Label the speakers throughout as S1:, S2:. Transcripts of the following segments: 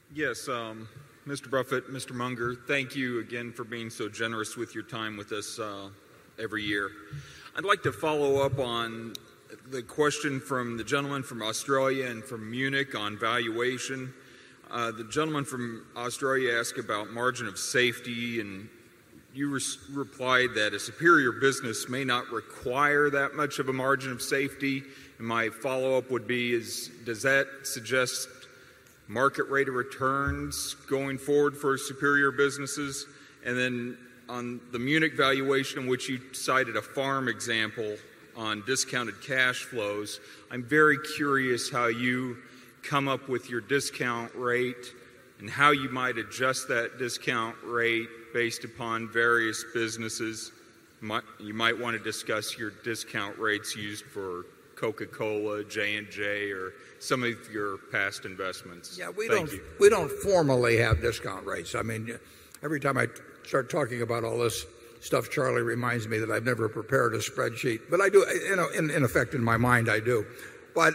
S1: Yes, Mr. Buffett, Mr. Munger, thank you again for being so generous with your time with us every year. I'd like to follow up on the question from the gentleman from Australia and from Munich on valuation. The gentleman from Australia asked about margin of safety, and you replied that a superior business may not require that much of a margin of safety. And my follow-up would be, does that suggest market rate of returns going forward for superior businesses? And then on the Munich valuation, in which you cited a farm example on discounted cash flows, I'm very curious how you come up with your discount rate and how you might adjust that discount rate based upon various businesses. You might want to discuss your discount rates used for Coca-Cola, J&J, or some of your past investments.
S2: Yeah, we don't formally have discount rates. I mean, every time I start talking about all this stuff, Charlie reminds me that I've never prepared a spreadsheet. But I do, in effect, in my mind, I do. But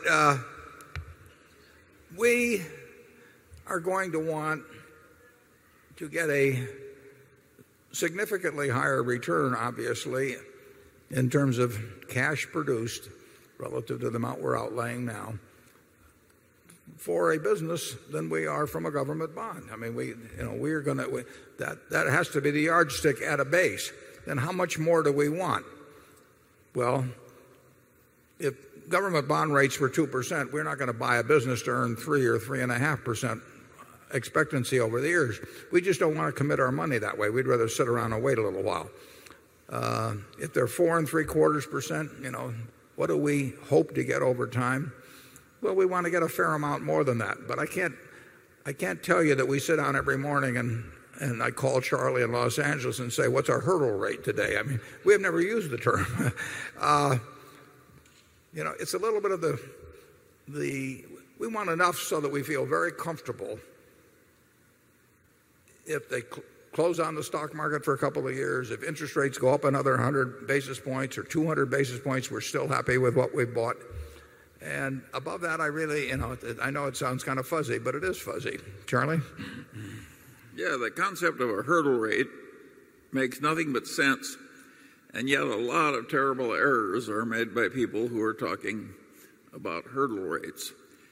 S2: we are going to want to get a significantly higher return, obviously, in terms of cash produced relative to the amount we're outlaying now for a business than we are from a government bond. I mean, we're going to that has to be the yardstick at a base. Then how much more do we want? Well, if government bond rates were 2%, we're not going to buy a business to earn 3 or 3.5% expectancy over the years. We just don't want to commit our money that way. We'd rather sit around and wait a little while. If they're 4.75%, what do we hope to get over time? Well, we want to get a fair amount more than that. But I can't tell you that we sit down every morning and I call Charlie in Los Angeles and say, what's our hurdle rate today? I mean, we have never used the term. It's a little bit of we want enough so that we feel very comfortable if they close on the stock market for a couple of years, if interest rates go up another 100 basis points or 200 basis points, we're still happy with what we bought. And above that, I know it sounds kind of fuzzy, but it is fuzzy. Charlie?
S3: Yeah, the concept of a hurdle rate makes nothing but sense, and yet a lot of terrible errors are made by people who are talking about hurdle rates.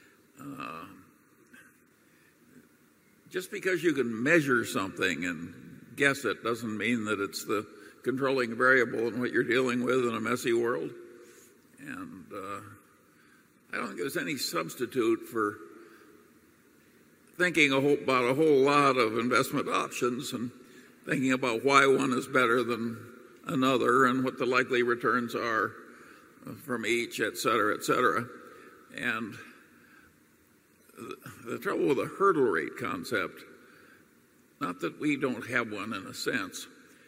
S3: Just because you can measure something and guess it doesn't mean that it's the controlling variable in what you're dealing with in a messy world. And I don't think there's any substitute for thinking about a whole lot of investment options and thinking about why one is better than another and what the likely returns are from each, et cetera, et cetera. And the trouble with the hurdle rate concept, not that we don't have one in a sense,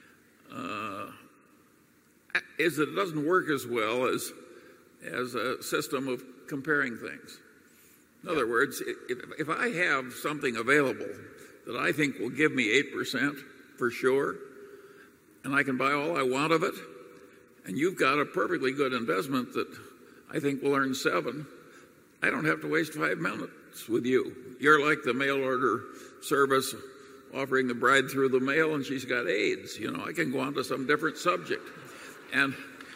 S3: is that it doesn't work as well as a system of comparing things. In other words, if I have something available that I think will give me 8% for sure, and I can buy all I want of it, and you've got a perfectly good investment that I think will earn 7, I don't have to waste 5 minutes with you. You're like the mail order service offering the bride through the mail and she's got AIDS. I can go on to some different subject. And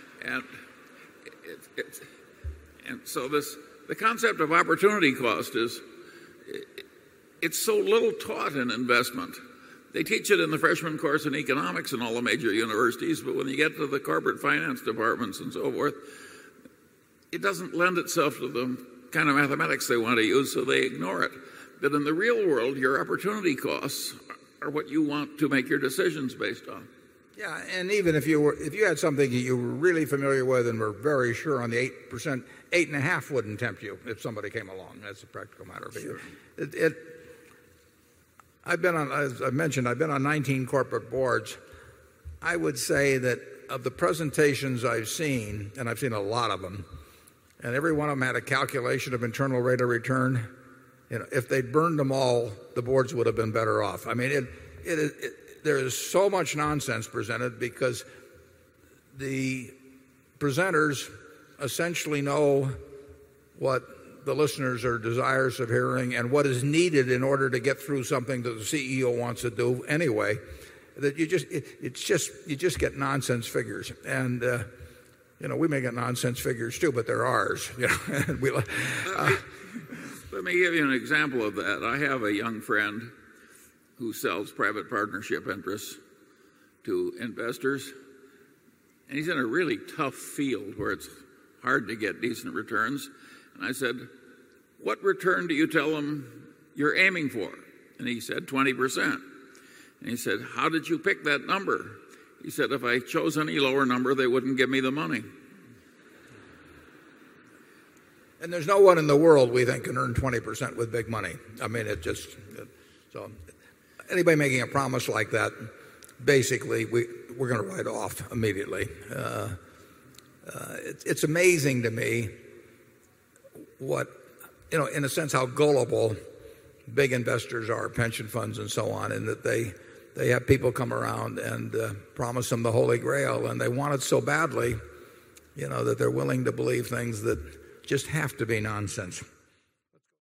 S3: so the concept of opportunity cost it's so little taught in investment. They teach it in the freshman course in economics in all the major universities, but when you get to the corporate finance departments and so forth, it doesn't lend itself to the kind of mathematics they want to use, so they ignore it. But in the real world, your opportunity costs are what you want to make your decisions based on.
S2: Yeah, and even if you had something you were really familiar with and were very sure on the 8%, 8.5 wouldn't tempt you if somebody came along. That's a practical matter.
S3: Sure.
S2: I've been on, as I mentioned, I've been on 19 corporate boards. I would say that of the presentations I've seen, and I've seen a lot of them, and every one of them had a calculation of internal rate of return. If they'd burned them all, the boards would have been better off. I mean, there is so much nonsense presented because the presenters essentially know what the listeners are desirous of hearing and what is needed in order to get through something that the CEO wants to do anyway, that you just get nonsense figures. And we may get nonsense figures too, but they're ours.
S3: Let me give you an example of that. I have a young friend who sells private partnership interests to investors, and he's in a really tough field where it's hard to get decent returns. And I said, "What return do you tell them you're aiming for?" And he said, 20%. And he said, "How did you pick that number?" He said, "If I chose any lower number, they wouldn't give me the money."
S2: And there's no one in the world we think can earn 20% with big money. I mean, so anybody making a promise like that, basically, we're going to write off immediately. It's amazing to me what, in a sense, how gullible big investors are, pension funds and so on, and that they have people come around and promise them the Holy Grail, and they want it so badly, that they're willing to believe things that just have to be nonsense.